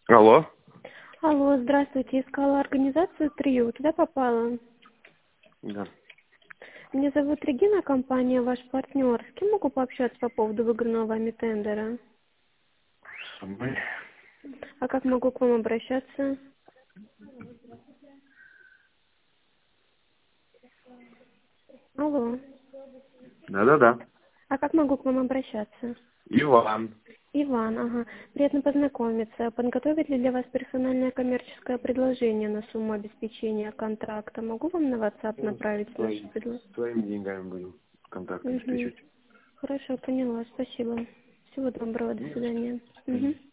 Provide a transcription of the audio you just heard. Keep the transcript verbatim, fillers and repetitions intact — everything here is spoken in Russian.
Алло. Алло, здравствуйте. Искала организацию Трио. Туда попала. Да. Меня зовут Регина, компания ваш партнер. С кем могу пообщаться по поводу выигранного вами тендера? Со мной. А как могу к вам обращаться? Алло. Да-да-да. А как могу к вам обращаться? Иван. Иван, ага. Приятно познакомиться. Подготовить ли для вас персональное коммерческое предложение на сумму обеспечения контракта? Могу вам на WhatsApp Ну, направить наше твои, предложение? твоими деньгами будем контакт Угу. обеспечивать. Хорошо, поняла. Спасибо. Всего доброго. До Не за что. свидания. Мгм. Угу.